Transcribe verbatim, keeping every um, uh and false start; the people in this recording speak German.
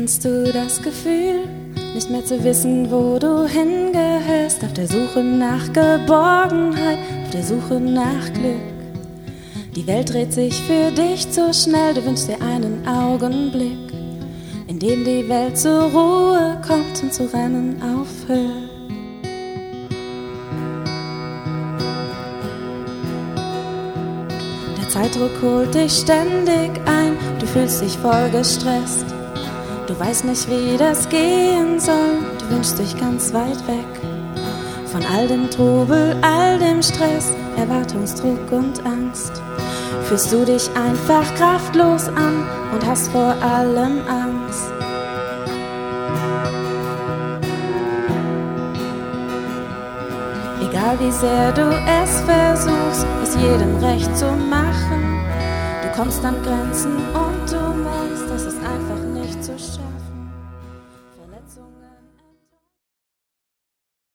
Kennst du das Gefühl, nicht mehr zu wissen, wo du hingehörst? Auf der Suche nach Geborgenheit, auf der Suche nach Glück. Die Welt dreht sich für dich zu schnell, du wünschst dir einen Augenblick, in dem die Welt zur Ruhe kommt und zu rennen aufhört. Der Zeitdruck holt dich ständig ein, du fühlst dich voll gestresst. Du weißt nicht, wie das gehen soll, du wünschst dich ganz weit weg von all dem Trubel, all dem Stress, Erwartungsdruck und Angst. Fühlst du dich einfach kraftlos an und hast vor allem Angst. Egal wie sehr du es versuchst, es jedem recht zu machen, du kommst an Grenzen und du merkst, das ist einfach nicht zu schaffen. Verletzungen